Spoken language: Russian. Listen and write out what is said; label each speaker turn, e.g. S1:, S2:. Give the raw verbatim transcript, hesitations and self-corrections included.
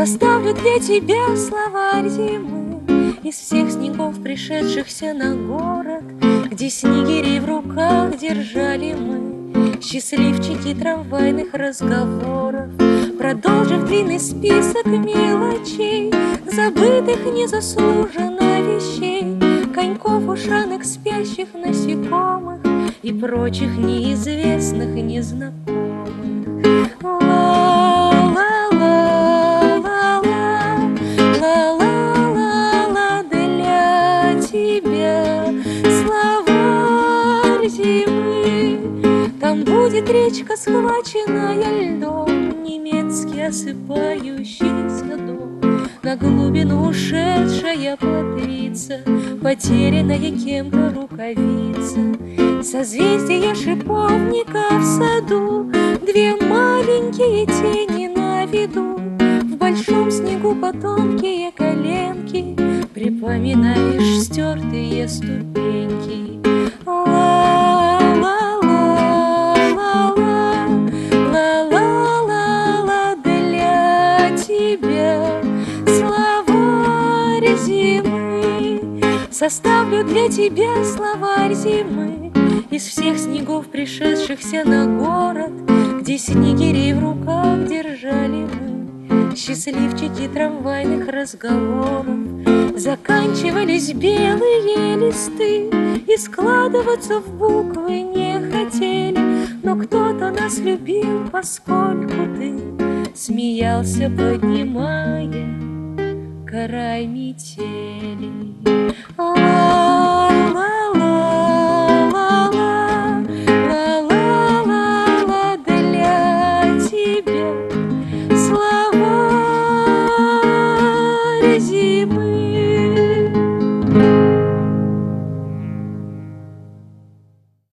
S1: Составлю для тебя словарь зимы из всех снегов, пришедшихся на город, где снегири в руках держали мы, счастливчики трамвайных разговоров. Продолжив длинный список мелочей, забытых незаслуженно вещей, коньков, ушанок, спящих насекомых и прочих неизвестных и незнакомых. Ла-ла-ла-ла-ла-ла-ла для тебя словарь зимы. Там будет речка, схваченная льдом, немецкий осыпающийся дом, на глубину ушедшая плотвица, потерянная кем-то рукавица, созвездие шиповника в саду, две маленькие тени на виду, в большом снегу по тонкие коленки припоминаешь стертые ступеньки. Ла-ла-ла-ла-ла-ла-ла для тебя словарь зимы. Составлю для тебя словарь зимы из всех снегов, пришедшихся на город, где снегири в руках держали мы, счастливчики трамвайных разговоров. Заканчивались белые листы и складываться в буквы не хотели, но кто-то нас любил, поскольку ты смеялся, поднимая карай метель.